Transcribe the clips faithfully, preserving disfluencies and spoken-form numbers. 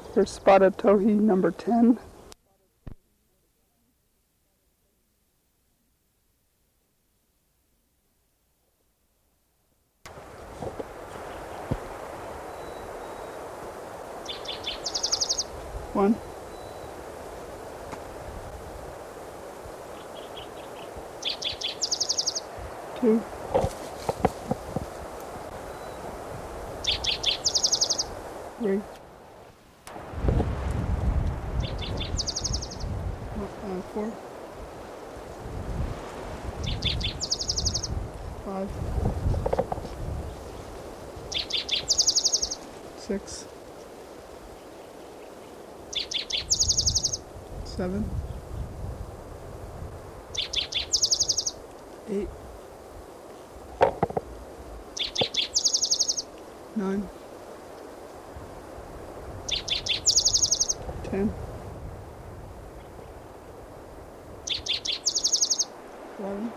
Here's spotted towhee number ten. One. Two. Three. Uh, four. Five. Six. Seven. Eight. Nine. Ten. Eleven.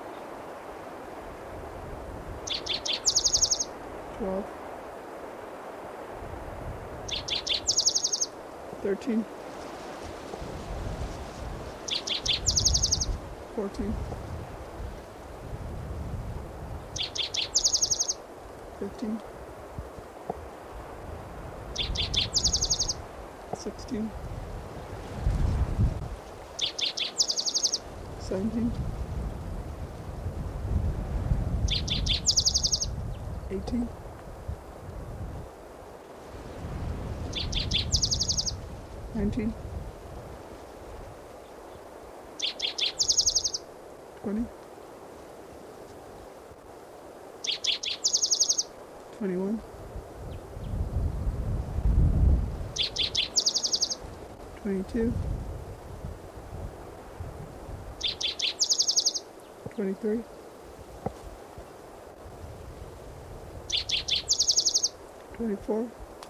Twelve. Thirteen. Fourteen. Fifteen. Sixteen. Seventeen. Eighteen. Nineteen. Twenty. Twenty-one. Twenty-two. Twenty-three. Twenty-four.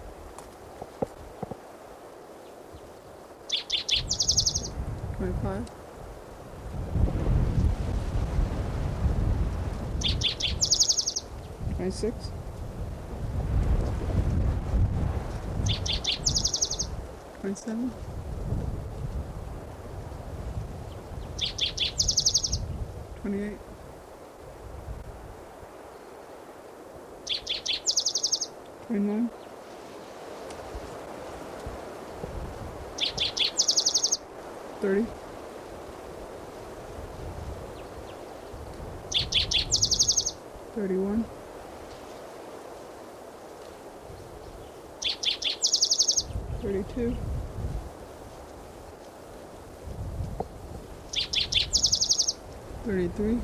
Twenty-five. Twenty-six. Twenty-seven. Twenty-eight. Twenty-nine. Thirty. Thirty-one. Thirty-two. Thirty-three.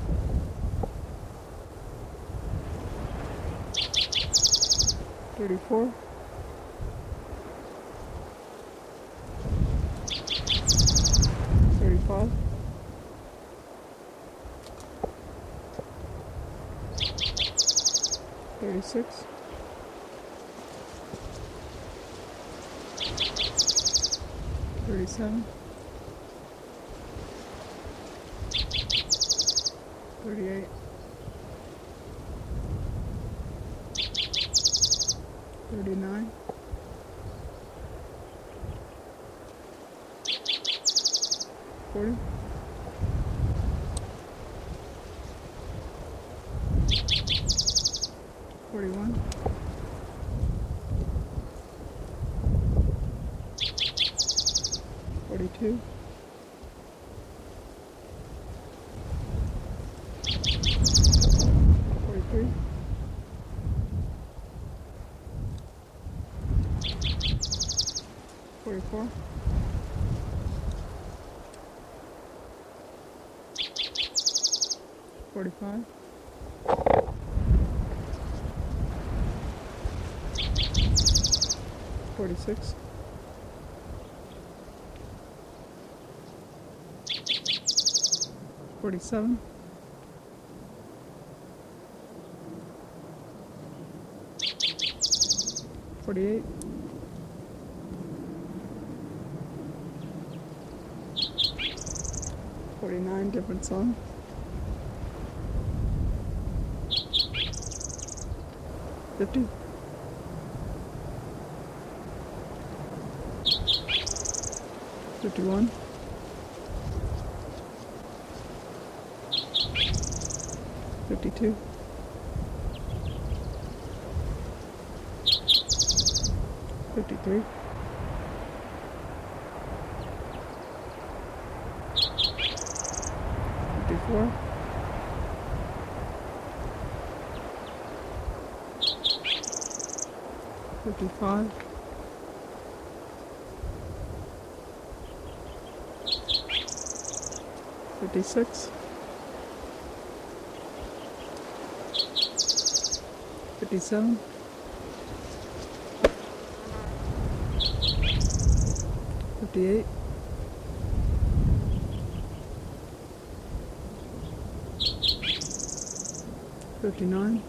Thirty-four. Thirty-five. Thirty-six. Thirty-seven. Thirty-eight. Thirty-nine. Forty. Forty-one. Forty-two. Forty-three. Forty-four. Forty-five. Forty-six. Forty-seven. Forty-eight. Forty-nine, different song. Fifty. fifty-one, fifty-two, fifty-three, fifty-four, fifty-five, fifty-six, fifty-seven, fifty-eight, fifty-nine,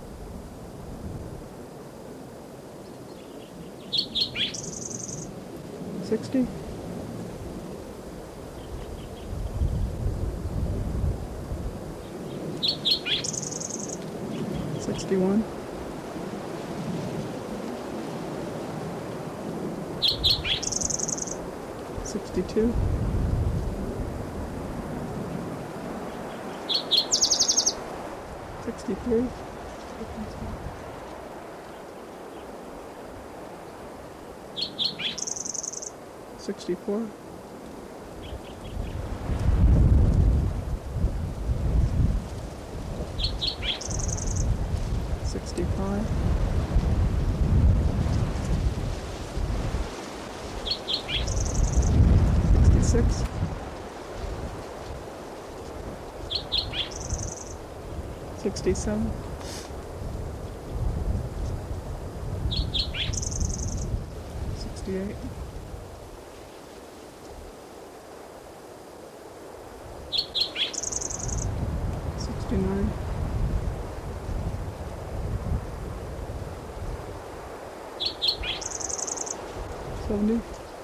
sixty, sixty-one, sixty-two, sixty-three, sixty-four, sixty-five, sixty-six, sixty-seven, sixty-eight, sixty-nine, seventy,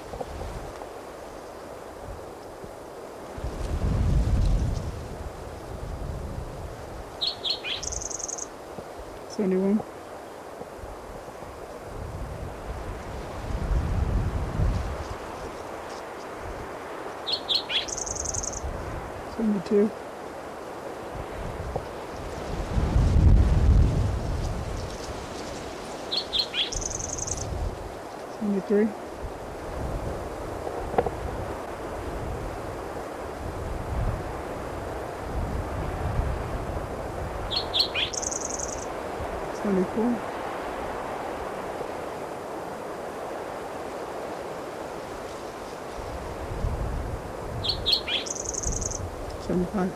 seventy-one, seventy-two, seventy-three, seventy-four, seventy-five.